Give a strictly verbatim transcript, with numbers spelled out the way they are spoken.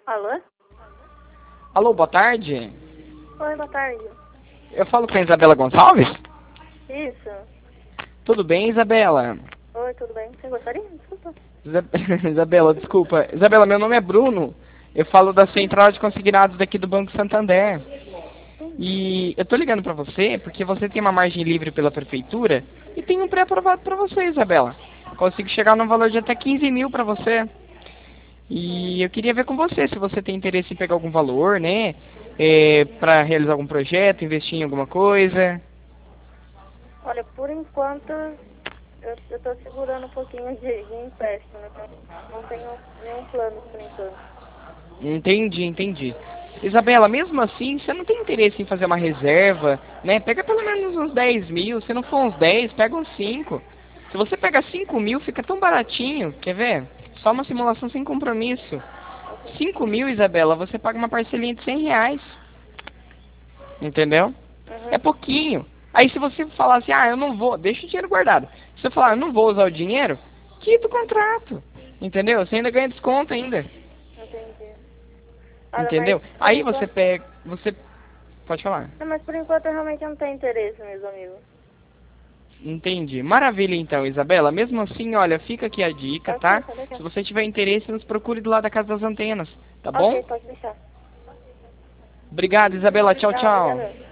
Alô? Alô, boa tarde. Oi, boa tarde. Eu falo com a Isabela Gonçalves? Isso. Tudo bem, Isabela? Oi, tudo bem? Você gostaria? Desculpa. Isa- Isabela, desculpa. Isabela, meu nome é Bruno. Eu falo da Central de Consignados daqui do Banco Santander. Sim. E eu tô ligando pra você porque você tem uma margem livre pela prefeitura e tem um pré-aprovado pra você, Isabela. Consigo chegar num valor de até quinze mil pra você. Hum. E eu queria ver com você se você tem interesse em pegar algum valor, né? É, para realizar algum projeto, investir em alguma coisa. Olha, por enquanto, eu, eu tô segurando um pouquinho de, de empréstimo, né? Não tenho nenhum plano por enquanto. Entendi, entendi. Isabela, mesmo assim, você não tem interesse em fazer uma reserva, né? Pega pelo menos uns dez mil. Se não for uns dez, pega uns cinco. Se você pega cinco mil, fica tão baratinho. Quer ver? Só uma simulação sem compromisso. Ok. Cinco mil, Isabela, você paga uma parcelinha de cem reais. Entendeu? É Uhum. pouquinho. Aí se você falar assim, ah, eu não vou, deixa o dinheiro guardado. Se você falar, eu não vou usar o dinheiro, quita o contrato. Entendeu? Você ainda ganha desconto ainda. Entendi. Olha, mas Entendeu? por Aí você enquanto... pega, você pode falar. Não, mas por enquanto eu realmente não tenho interesse, meus amigos. Entendi. Maravilha então, Isabela. Mesmo assim, olha, fica aqui a dica, Ok, tá? pode deixar. Se você tiver interesse, nos procure do lado da Casa das Antenas, tá bom? Ok, pode deixar. Obrigado, Isabela. Tchau, Tá, tchau. obrigada.